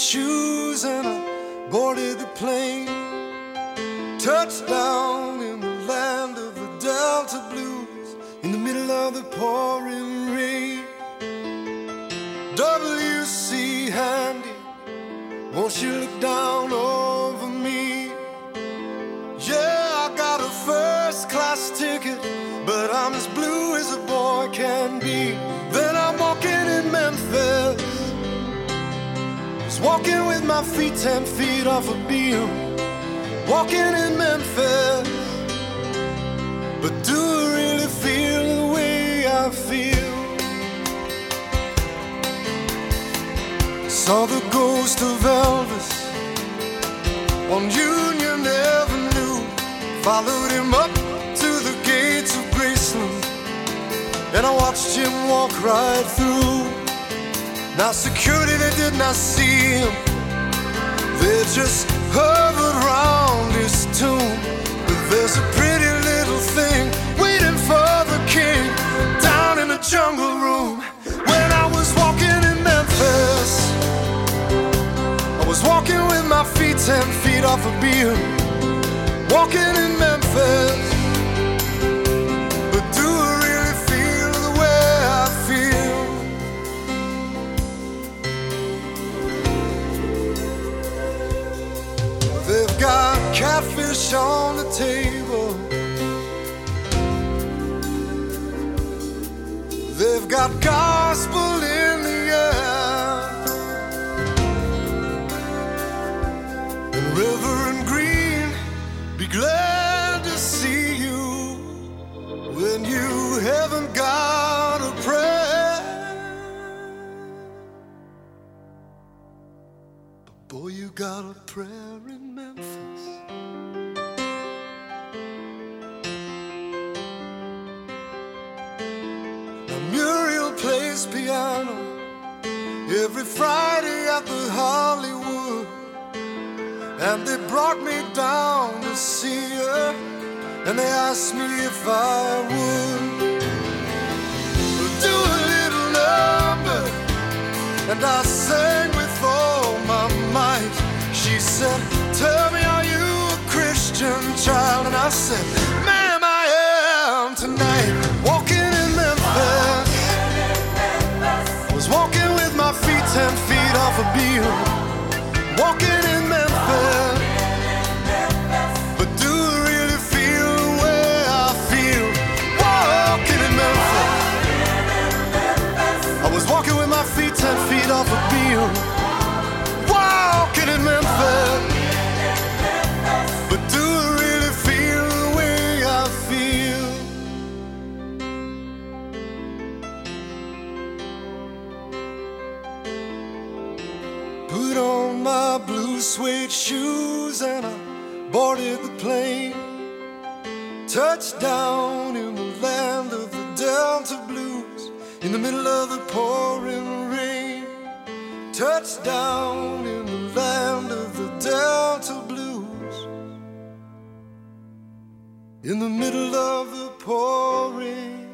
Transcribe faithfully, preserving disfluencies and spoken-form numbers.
shoes and I boarded the plane. Touched down in the land of the Delta Blues, in the middle of the pouring rain. W C Handy, won't you look down over me? Yeah, I got a first class ticket, but I'm as blue as a boy can be. Then I'm walking in Memphis, just walking with my feet ten feet off a beam. Walking in Memphis, but do I really feel the way I feel? Saw the ghost of Elvis on Union Avenue, followed him up to the gates of Graceland, and I watched him walk right through. Now security, they did not see him, they just hovered round his tomb. But there's a pretty little thing waiting for the king down in the jungle room. When I was walking in Memphis, I was walking with my feet ten feet off a beam. Walking in Memphis, but do I really feel the way I feel? They've got catfish on the table, they've got gospel in the air, and Reverend Green, be glad to see you when you haven't got a prayer. But boy, you got a prayer in Memphis. Now Muriel plays piano every Friday at the Hollywood, and they brought me down to see her, and they asked me if I would do a little number, and I sang with all my might. She said, tell me, are you a Christian child? And I said, ma'am, I am tonight. Walking in Memphis, I was walking with my feet ten feet off a beam. Walking in Memphis, but do I really feel the way I feel? Walking in Memphis, I was walking with my feet ten feet off a beam. Walking in Memphis, but do I really feel the way I feel? Put on my blue suede shoes and I boarded the plane. Touched down in the land of the Delta Blues, in the middle of the pouring rain. Touched down in the land of the Delta Blues, in the middle of the pouring